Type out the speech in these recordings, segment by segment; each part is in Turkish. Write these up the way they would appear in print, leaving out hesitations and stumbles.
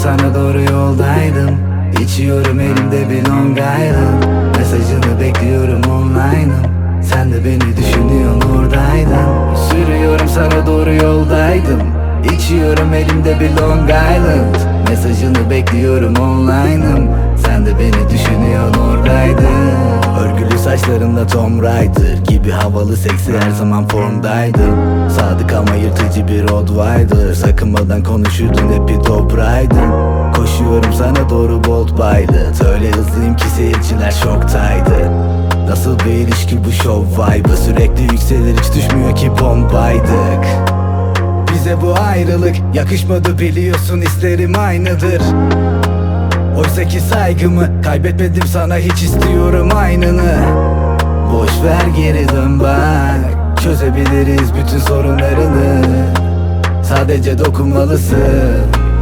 sana doğru yoldaydım. İçiyorum elimde bir Long Island. Mesajını bekliyorum online'ım. Sen de beni düşünüyorsun oradaydın. Sürüyorum sana doğru yoldaydım. İçiyorum elimde bir Long Island. Mesajını bekliyorum online'ım. Sen de beni düşünüyorsun oradaydın. Örgülü saçlarımda Tom Raider gibi havalı seksi her zaman formdaydım. Sadık ama yırtıcı bir Rottweiler. Sakınmadan konuşurdun hep bir topraydın. Koşuyorum sana doğru Bolt Pilot. Öyle hızlıyım ki seyirciler şoktaydı. Nasıl bir ilişki bu show vibe'ı? Sürekli yükselir hiç düşmüyor ki bombaydık. Bize bu ayrılık yakışmadı biliyorsun, hislerim aynıdır. Oysa ki saygımı kaybetmedim sana, hiç istiyorum aynını. Boş ver geri dön bak, çözebiliriz bütün sorunlarını. Sadece dokunmalısın.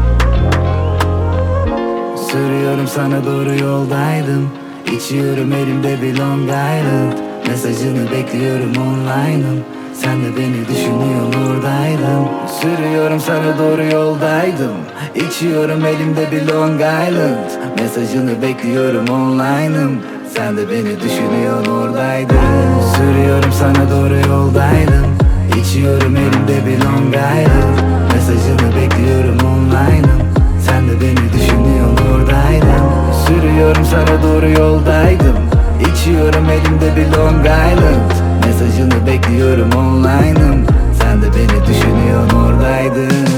Sürüyorum sana doğru yoldaydım. İçiyorum elimde bir Long Island. Mesajını bekliyorum online'ım. Sen de beni düşünüyorsun oradaydın. Sürüyorum sana doğru yoldaydım. İçiyorum elimde bir Long Island. Mesajını bekliyorum online'ım. Sen de beni düşünüyorsun oradaydın. Sürüyorum sana doğru yoldaydım. İçiyorum elimde bir Long Island. Mesajını bekliyorum online'ım. Sen de beni düşünüyorsun oradaydın. Sürüyorum sana doğru yoldaydım. İçiyorum elimde bir Long Island. Mesajını bekliyorum online'ım. Sen de beni düşünüyorsun oradaydın.